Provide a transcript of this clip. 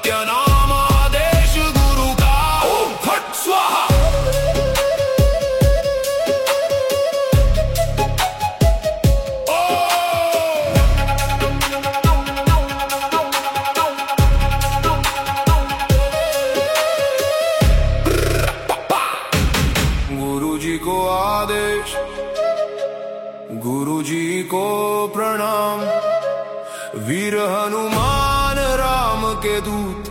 सत्य नाम आदेश गुरु का। ओम फट स्वाहा। गुरु जी को आदेश, गुरु जी को प्रणाम, वीर हनुमान राम के दूत।